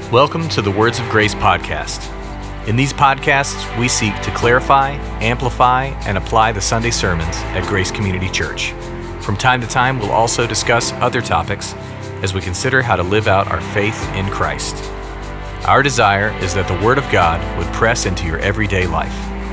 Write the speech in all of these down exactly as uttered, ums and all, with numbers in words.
Welcome to the Words of Grace podcast. In these podcasts, we seek to clarify, amplify, and apply the Sunday sermons at Grace Community Church. From time to time, we'll also discuss other topics as we consider how to live out our faith in Christ. Our desire is that the Word of God would press into your everyday life.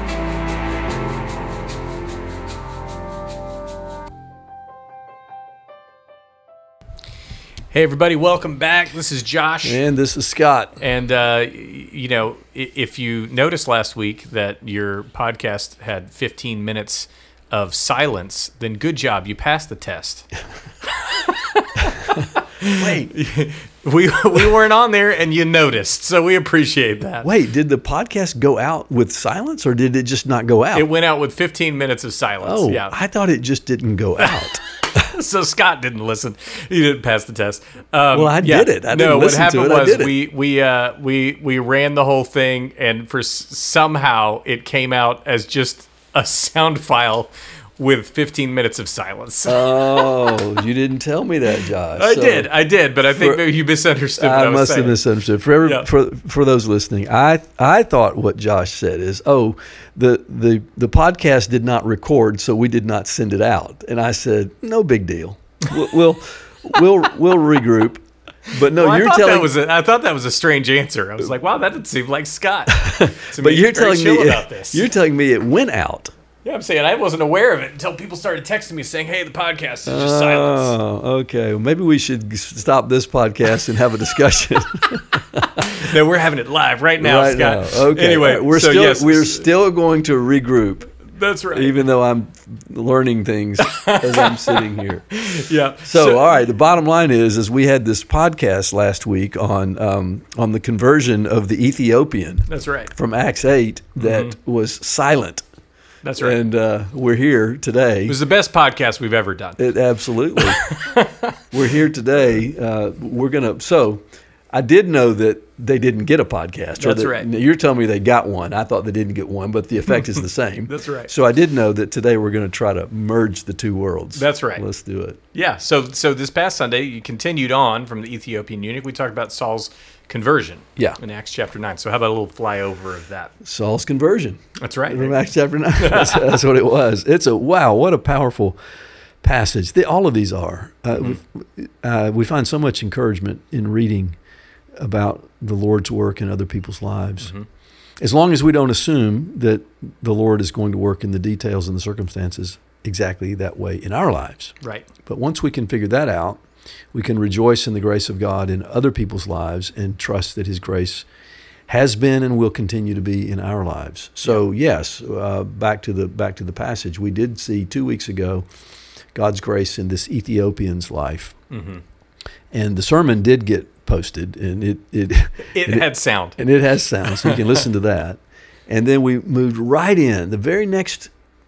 Hey everybody, welcome back. This is Josh. And this is Scott. And, uh, you know, if you noticed last week that your podcast had fifteen minutes of silence, then good job. You passed the test. Wait. we we weren't on there and you noticed, so we appreciate that. Wait, did the podcast go out with silence or did it just not go out? It went out with fifteen minutes of silence. Oh, yeah. I thought it just didn't go out. So Scott didn't listen. He didn't pass the test. Um, well, I yeah. did it. I didn't no, listen what happened to it. was I did it. we we uh, we we ran the whole thing, and for s- somehow it came out as just a sound file with fifteen minutes of silence. Oh, you didn't tell me that, Josh. I So did, I did, but I think for- maybe you misunderstood what I I was must saying. have misunderstood. For, every, Yeah. for for those listening, I I thought what Josh said is, oh, the, the the podcast did not record, so we did not send it out. And I said, no big deal. We'll we'll we'll, we'll regroup. But no, Well, you're I thought telling that was a, I thought that was a strange answer. I was like, wow, that didn't seem like Scott. To but me, you're he's very telling chill me about this. you're telling me it went out. Yeah, I'm saying I wasn't aware of it until people started texting me saying, hey, the podcast is just silence. Oh, okay. Well, maybe we should s- stop this podcast and have a discussion. No, we're having it live right now, right Scott. now. Okay. Anyway, All right. we're so still yes, we're still going to regroup, that's right. even though I'm learning things as I'm sitting here. Yeah. So, all right. The bottom line is, is we had this podcast last week on um, on the conversion of the Ethiopian That's right. from Acts eight that Mm-hmm. was silent, That's right. and uh, we're here today. It was the best podcast we've ever done. It, absolutely. We're here today. Uh, we're going to, so I did know that they didn't get a podcast. That's that, right. You're telling me they got one. I thought they didn't get one, but the effect is the same. That's right. So I did know that today we're going to try to merge the two worlds. That's right. Let's do it. Yeah. So so this past Sunday, you continued on from the Ethiopian eunuch. We talked about Saul's conversion. Yeah. In Acts chapter nine. So how about a little flyover of that? Saul's conversion. That's right. From Acts chapter nine. That's, that's what it was. It's a, wow, what a powerful passage. The, all of these are. Uh, Mm-hmm. we, uh, we find so much encouragement in reading about the Lord's work in other people's lives. Mm-hmm. As long as we don't assume that the Lord is going to work in the details and the circumstances exactly that way in our lives. Right. But once we can figure that out, we can rejoice in the grace of God in other people's lives and trust that His grace has been and will continue to be in our lives. So yes, uh, back to the back to the passage, we did see two weeks ago God's grace in this Ethiopian's life, Mm-hmm. and the sermon did get posted, and it it It and had sound. and it has sound, so you can listen to that. And then we moved right in the very next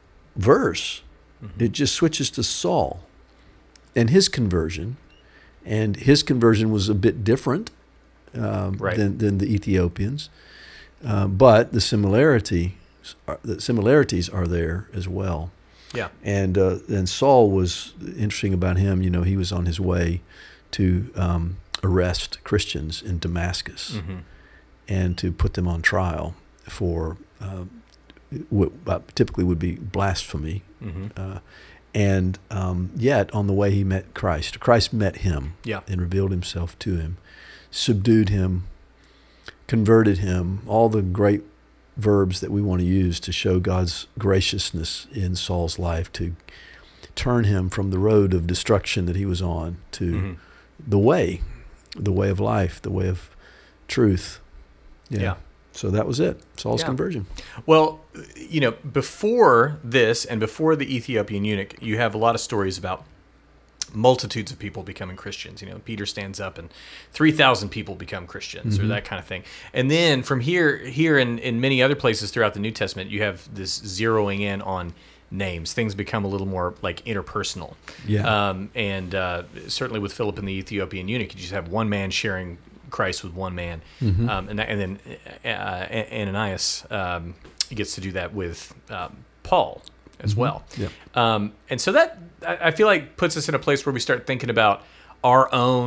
verse. Mm-hmm. It just switches to Saul and his conversion, and his conversion was a bit different um, Right. than than the Ethiopians, uh, but the similarity the similarities are there as well. Yeah. And uh, and Saul was interesting about him. You know, he was on his way to um, arrest Christians in Damascus Mm-hmm. and to put them on trial for uh, what typically would be blasphemy. Mm-hmm. Uh, and um, yet, on the way, he met Christ. Christ met him Yeah. and revealed himself to him, subdued him, converted him, all the great verbs that we want to use to show God's graciousness in Saul's life, to turn him from the road of destruction that he was on to Mm-hmm. the way, the way of life, the way of truth. Yeah. So that was it, Saul's Yeah. conversion. Well, you know, before this and before the Ethiopian eunuch, you have a lot of stories about multitudes of people becoming Christians. You know, Peter stands up and three thousand people become Christians, Mm-hmm. or that kind of thing. And then from here, here and in many other places throughout the New Testament, you have this zeroing in on names. Things become a little more like interpersonal. Yeah. Um, and uh, certainly with Philip and the Ethiopian eunuch, you just have one man sharing Christ with one man. Mm-hmm. Um, and, that, and then uh, Ananias um, gets to do that with um, Paul as Mm-hmm. well. Yeah. Um, and so that, I I feel like, puts us in a place where we start thinking about our own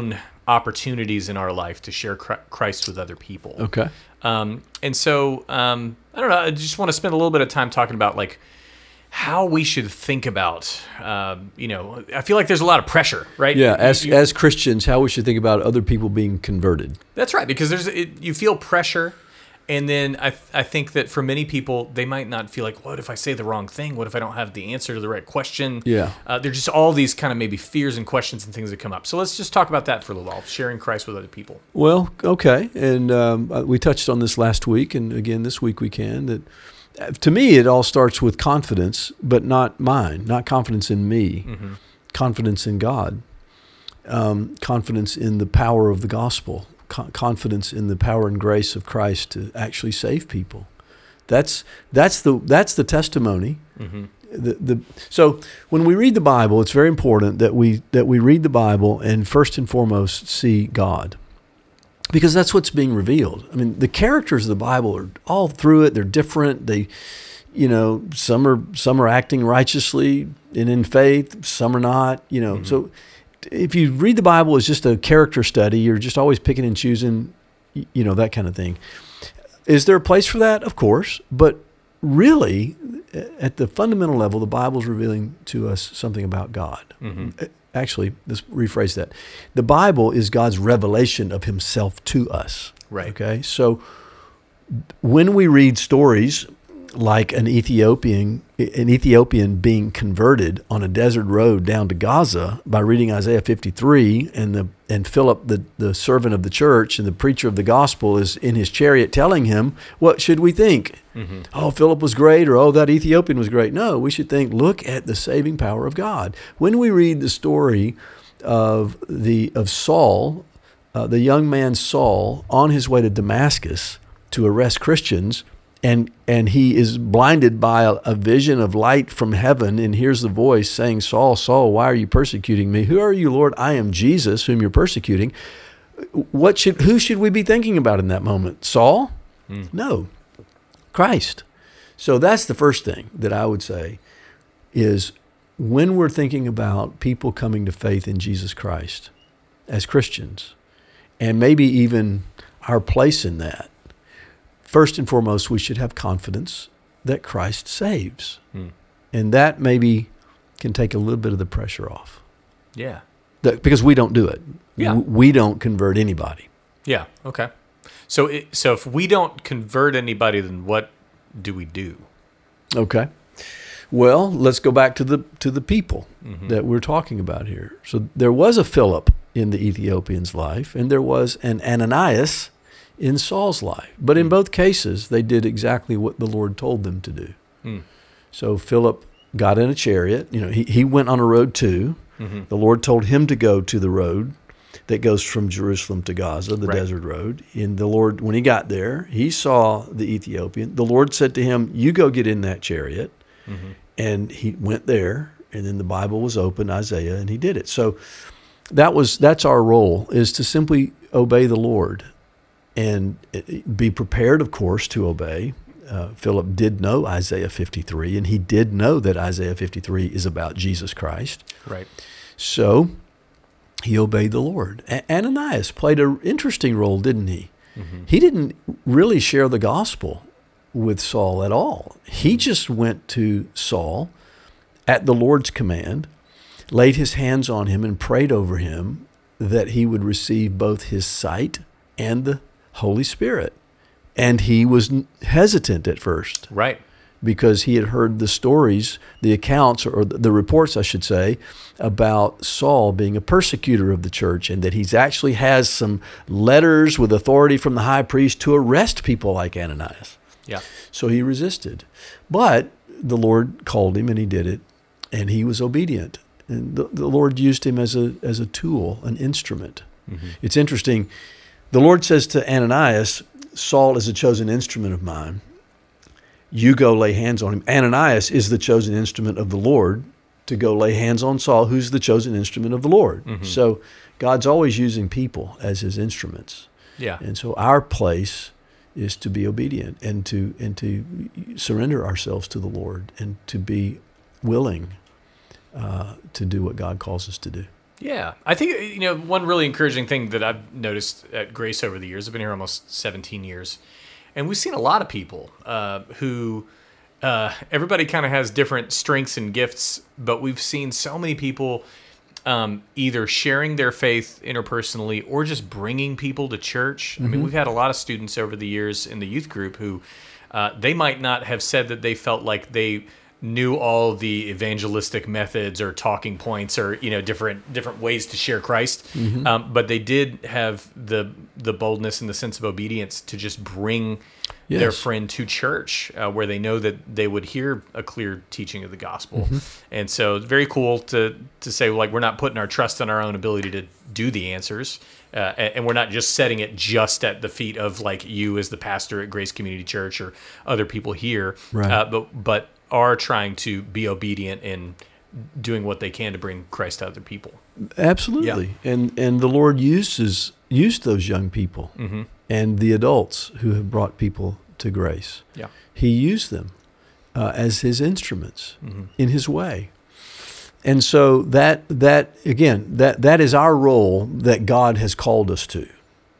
opportunities in our life to share Christ with other people. Okay. Um, and so, um, I don't know, I just want to spend a little bit of time talking about like how we should think about, um, you know, I feel like there's a lot of pressure, right? Yeah, as you, as Christians, how we should think about other people being converted. That's right, because there's it, you feel pressure. And then I th- I think that for many people, they might not feel like, what if I say the wrong thing? What if I don't have the answer to the right question? Yeah. Uh, there's just all these kind of maybe fears and questions and things that come up. So let's just talk about that for a little while, sharing Christ with other people. Well, okay. And um, we touched on this last week, and again this week we can. That uh, to me, it all starts with confidence, but not mine, not confidence in me, mm-hmm. confidence in God, um, confidence in the power of the gospel. Confidence in the power and grace of Christ to actually save people. That's that's the that's the testimony. Mm-hmm. The, the so when we read the Bible, it's very important that we that we read the Bible and first and foremost see God, because that's what's being revealed. I mean, the characters of the Bible are all through it. They're different. They, you know, some are some are acting righteously and in faith. Some are not. You know, mm-hmm. so. If you read the Bible as just a character study, you're just always picking and choosing, you know, that kind of thing. Is there a place for that? Of course. But really, at the fundamental level, the Bible is revealing to us something about God. Mm-hmm. Actually, let's rephrase that. The Bible is God's revelation of himself to us. Right. Okay. So when we read stories like an Ethiopian, an Ethiopian being converted on a desert road down to Gaza by reading Isaiah fifty-three, and the and Philip, the, the servant of the church and the preacher of the gospel, is in his chariot telling him, what should we think? Mm-hmm. Oh, Philip was great, or oh, that Ethiopian was great. No, we should think, look at the saving power of God. When we read the story of the of Saul, uh, the young man Saul, on his way to Damascus to arrest Christians, And and he is blinded by a, a vision of light from heaven, and hears the voice saying, Saul, Saul, why are you persecuting me? Who are you, Lord? I am Jesus, whom you're persecuting. What should who should we be thinking about in that moment? Saul? Mm. No, Christ. So that's the first thing that I would say is when we're thinking about people coming to faith in Jesus Christ as Christians, and maybe even our place in that, first and foremost, we should have confidence that Christ saves. Hmm. And that maybe can take a little bit of the pressure off. Yeah. That, because we don't do it. Yeah. We don't convert anybody. Yeah, okay. So it, so if we don't convert anybody, then what do we do? Okay. Well, let's go back to the to the people mm-hmm. that we're talking about here. So there was a Philip in the Ethiopian's life, and there was an Ananias in Saul's life. But in both cases, they did exactly what the Lord told them to do. Mm. So Philip got in a chariot. You know, he, he went on a road too. Mm-hmm. The Lord told him to go to the road that goes from Jerusalem to Gaza, the right. desert road. And the Lord, when he got there, he saw the Ethiopian. The Lord said to him, you go get in that chariot. Mm-hmm. And he went there, and then the Bible was open, Isaiah, and he did it. So that was that's our role, is to simply obey the Lord and be prepared, of course, to obey. Uh, Philip did know Isaiah fifty-three, and he did know that Isaiah fifty-three is about Jesus Christ. Right. So he obeyed the Lord. A- Ananias played an interesting role, didn't he? Mm-hmm. He didn't really share the gospel with Saul at all. He just went to Saul at the Lord's command, laid his hands on him and prayed over him that he would receive both his sight and the Holy Spirit. And he was hesitant at first. Right. Because he had heard the stories, the accounts, or the reports, I should say, about Saul being a persecutor of the church, and that he's actually has some letters with authority from the high priest to arrest people like Ananias. Yeah. So he resisted. But the Lord called him, and he did it, and he was obedient. And the, the Lord used him as a as a tool, an instrument. Mm-hmm. It's interesting. The Lord says to Ananias, Saul is a chosen instrument of mine. You go lay hands on him. Ananias is the chosen instrument of the Lord to go lay hands on Saul, who's the chosen instrument of the Lord. Mm-hmm. So God's always using people as his instruments. Yeah. And so our place is to be obedient and to and to surrender ourselves to the Lord and to be willing uh, to do what God calls us to do. Yeah, I think, you know, one really encouraging thing that I've noticed at Grace over the years, I've been here almost seventeen years, and we've seen a lot of people uh, who, uh, everybody kind of has different strengths and gifts, but we've seen so many people um, either sharing their faith interpersonally or just bringing people to church. Mm-hmm. I mean, we've had a lot of students over the years in the youth group who uh, they might not have said that they felt like they knew all the evangelistic methods or talking points or, you know, different different ways to share Christ, mm-hmm. um, but they did have the the boldness and the sense of obedience to just bring yes. their friend to church uh, where they know that they would hear a clear teaching of the gospel. Mm-hmm. And so it's very cool to to say, like, we're not putting our trust in our own ability to do the answers, uh, and, and we're not just setting it just at the feet of, like, you as the pastor at Grace Community Church or other people here, right. uh, but but are trying to be obedient and doing what they can to bring Christ to other people. Absolutely. Yeah. And and the Lord uses used those young people mm-hmm. and the adults who have brought people to grace. Yeah. He used them uh, as his instruments mm-hmm. in his way. And so that that again, that that is our role that God has called us to.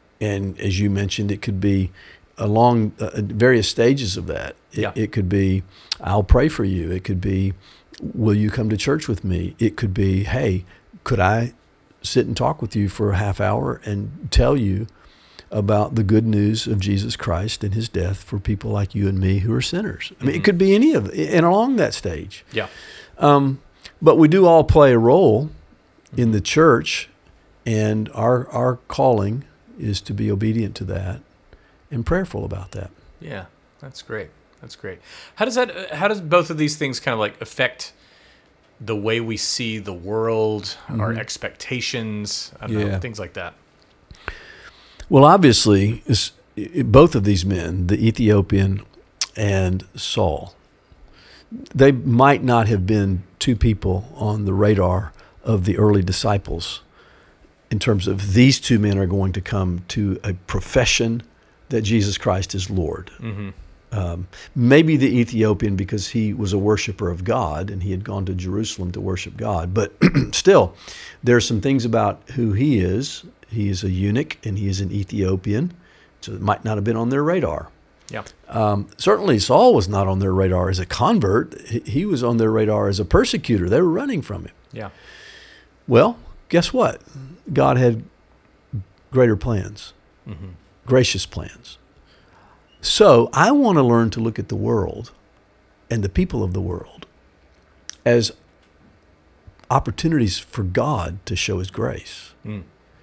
And as you mentioned, it could be along uh, various stages of that. It, yeah. it could be, I'll pray for you. It could be, will you come to church with me? It could be, hey, could I sit and talk with you for a half hour and tell you about the good news of Jesus Christ and his death for people like you and me who are sinners? I mean, mm-hmm. it could be any of it, and along that stage. Yeah. Um, but we do all play a role mm-hmm. in the church, and our our calling is to be obedient to that and prayerful about that. Yeah, that's great. That's great. How does that? How does both of these things kind of like affect the way we see the world, mm-hmm. our expectations, I don't yeah. know, things like that? Well, obviously, it's, it, both of these men, the Ethiopian and Saul, they might not have been two people on the radar of the early disciples in terms of these two men are going to come to a profession that Jesus Christ is Lord. Mm-hmm. Um, maybe the Ethiopian because he was a worshiper of God and he had gone to Jerusalem to worship God. But still, there are some things about who he is. He is a eunuch and he is an Ethiopian, so it might not have been on their radar. Yeah. Um, certainly Saul was not on their radar as a convert. He, he was on their radar as a persecutor. They were running from him. Yeah. Well, guess what? God had greater plans, mm-hmm. gracious plans. So I want to learn to look at the world and the people of the world as opportunities for God to show his grace. Mm.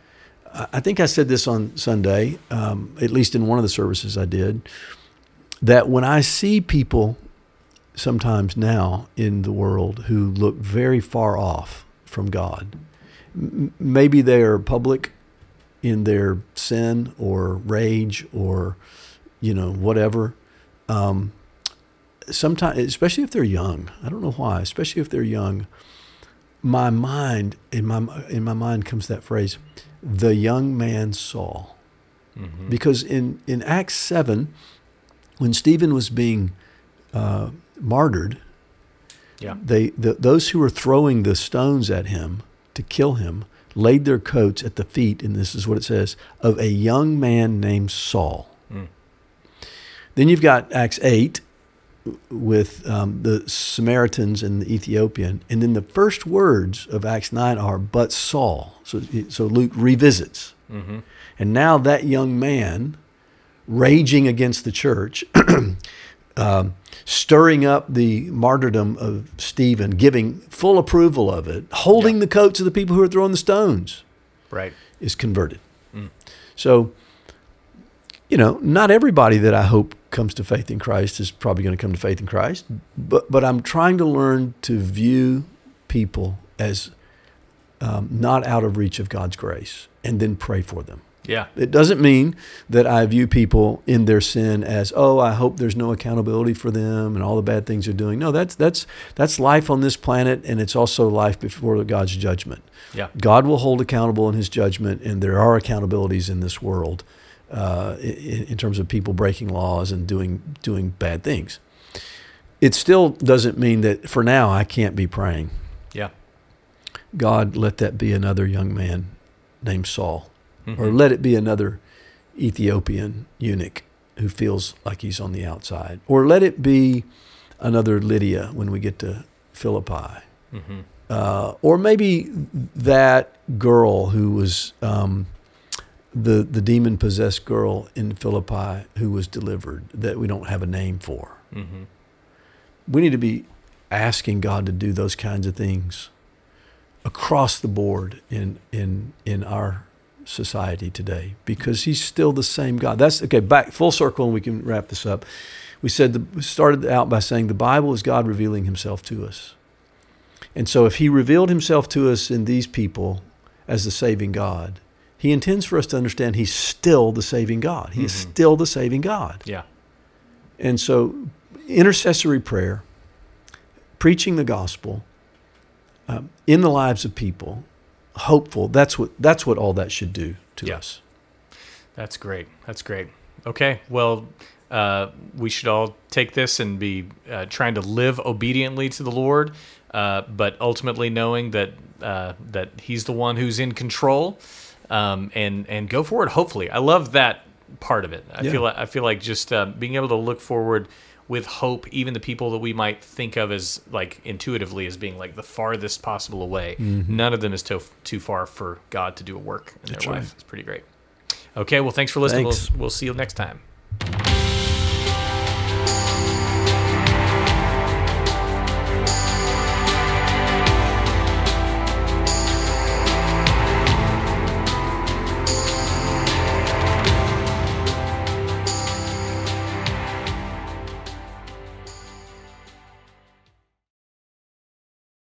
I think I said this on Sunday, um, at least in one of the services I did, that when I see people sometimes now in the world who look very far off from God, m- maybe they are public in their sin or rage or you know, whatever. Um, sometimes, especially if they're young, I don't know why, especially if they're young, my mind, in my in my mind comes that phrase, the young man Saul. Mm-hmm. Because in, in Acts seven, when Stephen was being uh, martyred, yeah. they the, those who were throwing the stones at him to kill him laid their coats at the feet, and this is what it says, of a young man named Saul. Mm. Then you've got Acts eight with um, the Samaritans and the Ethiopian. And then the first words of Acts nine are, but Saul. So, so Luke revisits. Mm-hmm. And now that young man, raging against the church, um, stirring up the martyrdom of Stephen, giving full approval of it, holding yeah. the coats of the people who are throwing the stones, right, is converted. Mm. So, you know, not everybody that I hope comes to faith in Christ is probably going to come to faith in Christ, but but I'm trying to learn to view people as um, not out of reach of God's grace and then pray for them. Yeah. It doesn't mean that I view people in their sin as, oh, I hope there's no accountability for them and all the bad things they're doing. No, that's that's that's life on this planet, and it's also life before God's judgment. Yeah. God will hold accountable in his judgment, and there are accountabilities in this world. Uh, in, in terms of people breaking laws and doing doing bad things. It still doesn't mean that for now I can't be praying. Yeah. God, let that be another young man named Saul, Mm-hmm. or let it be another Ethiopian eunuch who feels like he's on the outside, or let it be another Lydia when we get to Philippi, Mm-hmm. uh, or maybe that girl who was um, the the demon possessed girl in Philippi who was delivered that we don't have a name for. Mm-hmm. We need to be asking God to do those kinds of things across the board in in in our society today, because he's still the same God. That's okay. Back full circle, and we can wrap this up. We said the, we started out by saying the Bible is God revealing himself to us. And so if he revealed himself to us in these people as the saving God, he intends for us to understand he's still the saving God. He mm-hmm. is still the saving God. Yeah. And so intercessory prayer, preaching the gospel um, in the lives of people, hopeful, that's what that's what all that should do to yeah. us. That's great. That's great. Okay. Well, uh, we should all take this and be uh, trying to live obediently to the Lord, uh, but ultimately knowing that uh, that he's the one who's in control, um, and and go forward. Hopefully, I love that part of it. I Yeah. feel like, I feel like just uh, being able to look forward with hope, even the people that we might think of as like intuitively as being like the farthest possible away. Mm-hmm. None of them is too too far for God to do a work in That's their right. life. It's pretty great. Okay, well, thanks for listening. Thanks. We'll, we'll see you next time.